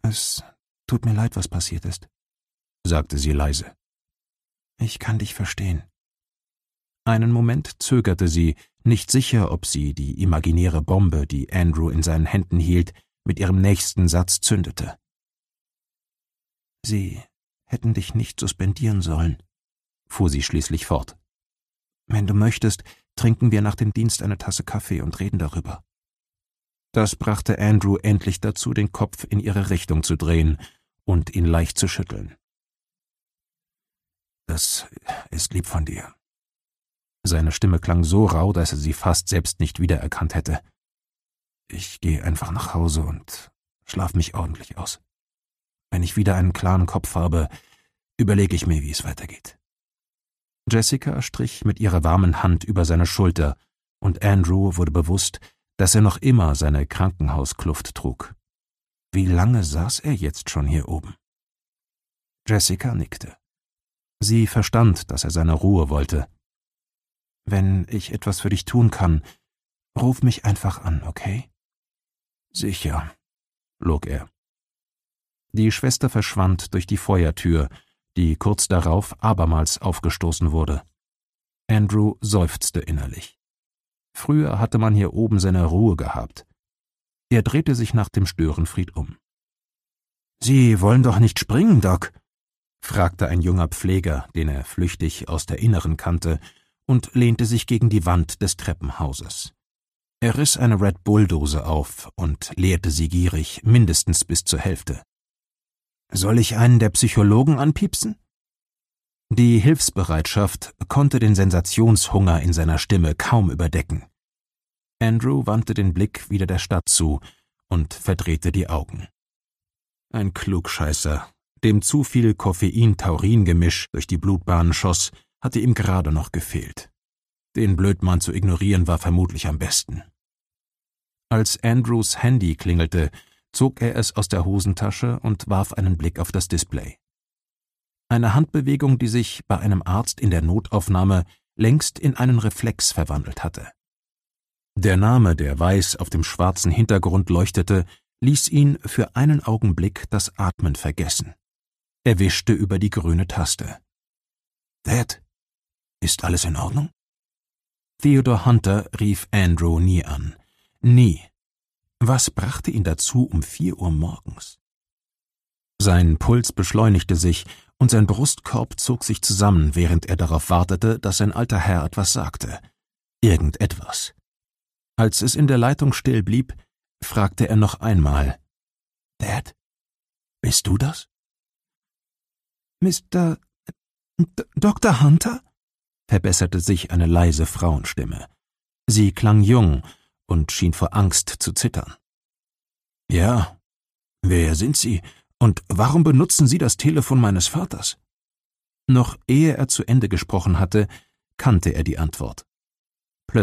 Es tut mir leid, was passiert ist, sagte sie leise. Ich kann dich verstehen. Einen Moment zögerte sie, nicht sicher, ob sie die imaginäre Bombe, die Andrew in seinen Händen hielt, mit ihrem nächsten Satz zündete. Sie hätten dich nicht suspendieren sollen, fuhr sie schließlich fort. Wenn du möchtest, trinken wir nach dem Dienst eine Tasse Kaffee und reden darüber. Das brachte Andrew endlich dazu, den Kopf in ihre Richtung zu drehen und ihn leicht zu schütteln. Das ist lieb von dir. Seine Stimme klang so rau, dass er sie fast selbst nicht wiedererkannt hätte. Ich gehe einfach nach Hause und schlaf mich ordentlich aus. Wenn ich wieder einen klaren Kopf habe, überlege ich mir, wie es weitergeht. Jessica strich mit ihrer warmen Hand über seine Schulter, und Andrew wurde bewusst, dass er noch immer seine Krankenhauskluft trug. Wie lange saß er jetzt schon hier oben? Jessica nickte. Sie verstand, dass er seine Ruhe wollte. Wenn ich etwas für dich tun kann, ruf mich einfach an, okay? Sicher, log er. Die Schwester verschwand durch die Feuertür, die kurz darauf abermals aufgestoßen wurde. Andrew seufzte innerlich. Früher hatte man hier oben seine Ruhe gehabt. Er drehte sich nach dem Störenfried um. »Sie wollen doch nicht springen, Doc?« fragte ein junger Pfleger, den er flüchtig aus der Inneren kannte, und lehnte sich gegen die Wand des Treppenhauses. Er riss eine Red Bull-Dose auf und leerte sie gierig, mindestens bis zur Hälfte. »Soll ich einen der Psychologen anpiepsen?« Die Hilfsbereitschaft konnte den Sensationshunger in seiner Stimme kaum überdecken. Andrew wandte den Blick wieder der Stadt zu und verdrehte die Augen. Ein Klugscheißer, dem zu viel Koffein-Taurin-Gemisch durch die Blutbahnen schoss, hatte ihm gerade noch gefehlt. Den Blödmann zu ignorieren war vermutlich am besten. Als Andrews Handy klingelte, zog er es aus der Hosentasche und warf einen Blick auf das Display. Eine Handbewegung, die sich bei einem Arzt in der Notaufnahme längst in einen Reflex verwandelt hatte. Der Name, der weiß auf dem schwarzen Hintergrund leuchtete, ließ ihn für einen Augenblick das Atmen vergessen. Er wischte über die grüne Taste. »Dad, ist alles in Ordnung?« Theodore Hunter rief Andrew nie an. Nie. Was brachte ihn dazu um 4 Uhr morgens? Sein Puls beschleunigte sich und sein Brustkorb zog sich zusammen, während er darauf wartete, dass sein alter Herr etwas sagte. Irgendetwas. Als es in der Leitung still blieb, fragte er noch einmal. »Dad, bist du das?« »Mr. Dr. Hunter?« verbesserte sich eine leise Frauenstimme. Sie klang jung und schien vor Angst zu zittern. »Ja, wer sind Sie und warum benutzen Sie das Telefon meines Vaters?« Noch ehe er zu Ende gesprochen hatte, kannte er die Antwort.